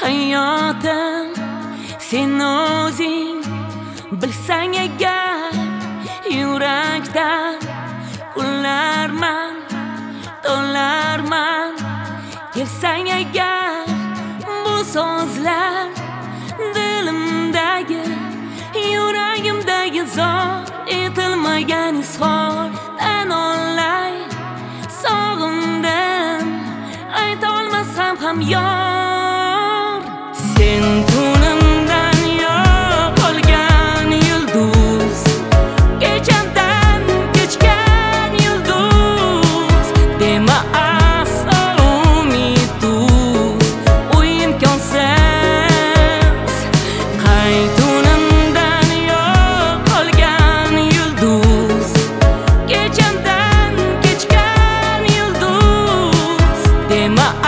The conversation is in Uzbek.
Hayotim sen o'zing bilsang agar, yurakdan kunlarman, to'larman. Kelsang agar bu so'zlar dilimdagi, yuragimdagi zor etilmagan izhor tan olay. Sog'indim aytolmasam ham yor. Sen tunimdan yo'qolgan yulduz, kechamdan kechgan yulduz. Dema aslo umidsiz, u imkonsiz. Qaytunimdan yo'qolgan yulduz, kechamdan kechgan yulduz. Dema